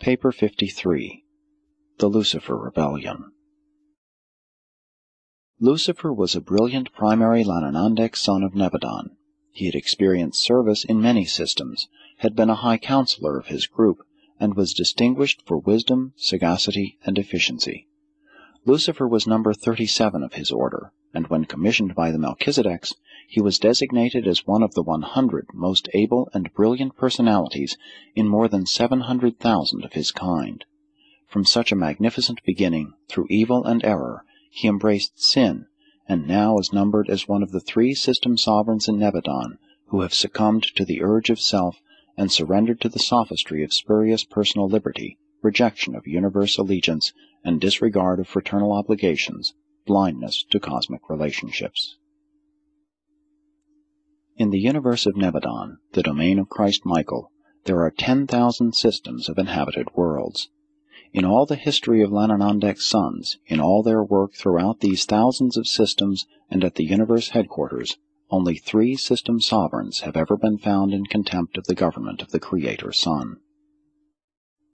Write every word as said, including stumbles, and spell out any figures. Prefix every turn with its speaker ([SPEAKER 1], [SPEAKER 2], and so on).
[SPEAKER 1] Paper fifty-three. The Lucifer Rebellion. Lucifer was a brilliant primary Lananandek son of Nebadon. He had experienced service in many systems, had been a high counselor of his group, and was distinguished for wisdom, sagacity, and efficiency. Lucifer was number thirty-seven of his order, and when commissioned by the Melchizedeks, he was designated as one of the one hundred most able and brilliant personalities in more than seven hundred thousand of his kind. From such a magnificent beginning, through evil and error, he embraced sin, and now is numbered as one of the three system sovereigns in Nebadon who have succumbed to the urge of self and surrendered to the sophistry of spurious personal liberty, rejection of universe allegiance, and disregard of fraternal obligations, blindness to cosmic relationships. In the universe of Nebadon, the domain of Christ Michael, there are ten thousand systems of inhabited worlds. In all the history of Lananandek's sons, in all their work throughout these thousands of systems and at the universe headquarters, only three system sovereigns have ever been found in contempt of the government of the Creator Sun.